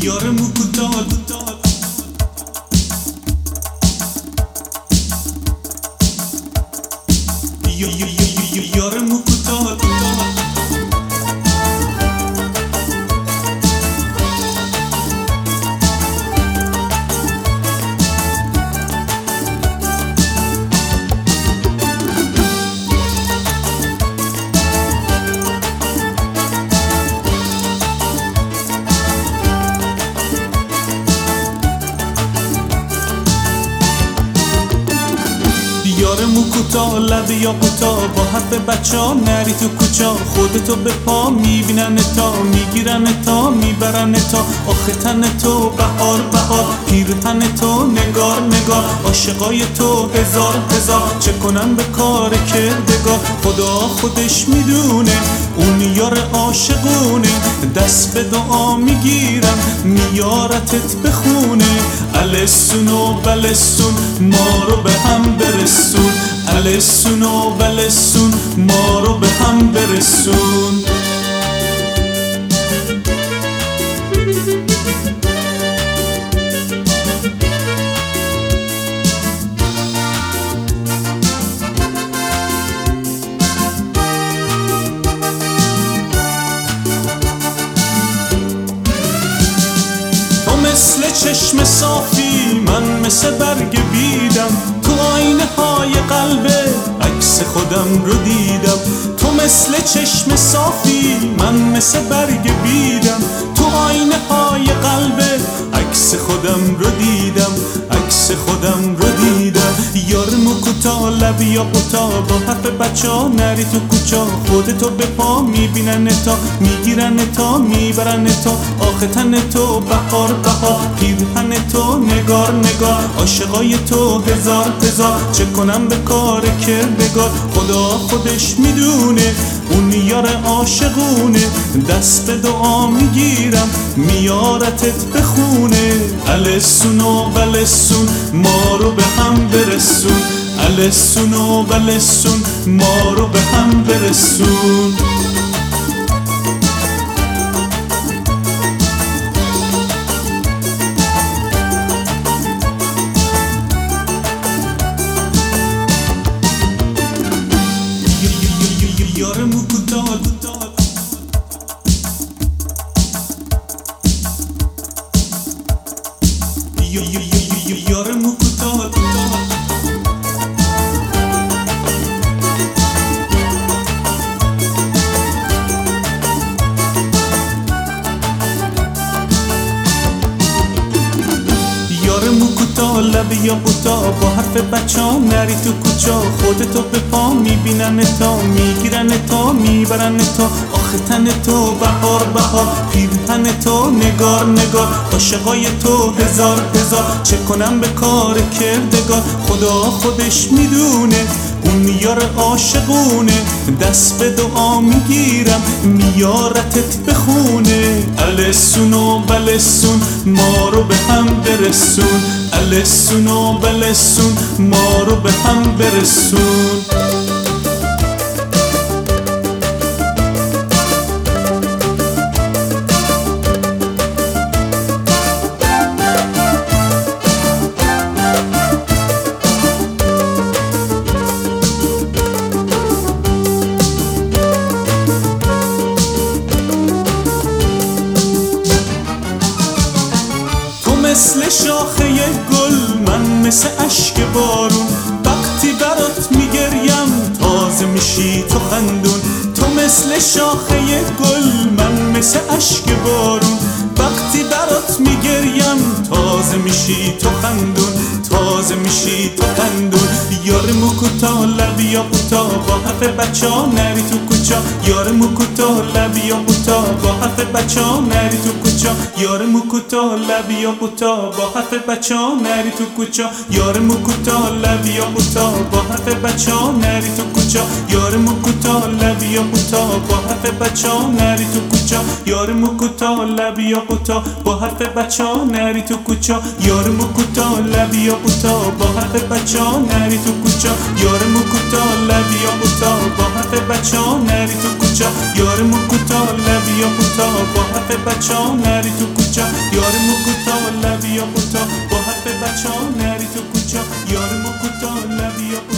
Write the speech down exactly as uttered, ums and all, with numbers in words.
یار موکوتال یار موکوتال یار موکوتا لب یا قوتا با حرف بچه ها نری تو کوچا خودتو به پا میبینن تا میگیرن تا میبرن تا آخه تن تو بهار بهار پیرهن تو نگار نگار عاشقای تو هزار هزار چه کنن به کار کردگار خدا خودش میدونه اون یار عاشقونه دست به دعا میگیرم میارتت بخونه السون و بلسون ما رو به هم برسون السون و بلسون ما رو به هم برسون مثل چشم صافی من مثل برگ بیدم تو آینه های قلبه عکس خودم رو دیدم تو مثل چشم صافی من مثل برگ بیدم تو آینه های قلبه عکس خودم رو دیدم عکس خودم رو دیدم یار موکوتا لب یا قوتا با حرف بچه ها نری تو کوچا خودتو به پا میبینن تا میگیرن تا میبرن تا آخه تن تو بهار بهار پیرهن تو نگار نگار عاشقای تو هزار هزار چه کنم به کار کردگار خدا خودش میدونه اون یار عاشقونه دست به دعا میگیرم میارتت بخونه السون و بلسون ما رو به هم برسون السون و بلسون ما رو به هم برسون یار موکوتال یار موکوتال یار موکوتا لب یا قوتا با حرف بچه ها نری تو کوچا خودتو به پا میبینن تا میگیرن تا میبرن تا آخه تن تو بهار بهار پیرهن تو نگار نگار عاشقای تو هزار هزار چه کنم به کار کردگار خدا خودش میدونه اون یار عاشقونه دست به دعا میگیرم میارتت بخونه السون و بلسون ما رو به هم برسون السون و بلسون ما رو به هم برسون مثل شاخه گل من مثل اشک بارون وقتی برات میگریم تازه میشی تو خندون تو مثل شاخه گل من مثل اشک بارون وقتی برات میگریم تازه میشی تو خندون تازه میشی تو خندون یار موکوتا لب یا قوتا با حرف بچه ها نری تو کوچا یار موکوتا لب یا قوتا با حرف بچه ها نری تو کوچا یار موکوتا لب یا قوتا با حرف بچه ها نری تو کوچا یار موکوتا لب یا قوتا با حرف بچه ها نری تو کوچا یار موکوتا لب یا قوتا با حرف بچه ها نری تو کوچا یار موکوتا لب یا قوتا با حرف بچه ها نری تو کوچا یار موکوتا لب یا قوتا با حرف بچه ها نری تو کوچا یار موکوتا لب یا قوتا با حرف بچه ها نری تو کوچا یار موکوتا لب یا قوتا با حرف بچه ها نری تو کوچا یار بچا نری تو کوچا یار ما کوتا لبیا